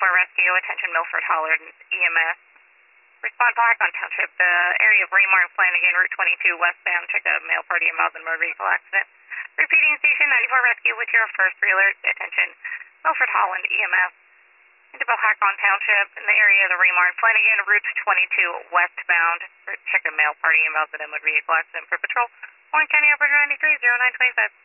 Rescue, attention Milford Hollard EMS. Respond to Hackon Township, the area of Raymore and Flanagan, Route 22 westbound. Check a male party involved in motor vehicle accident. Repeating station 94 Rescue with your first alert. Attention Milford Holland EMS. Into Hackon Township in the area of the Raymore and Flanagan, Route 22 westbound. Check a male party involved in a motor vehicle accident for patrol. Warren County Operator 93 0925.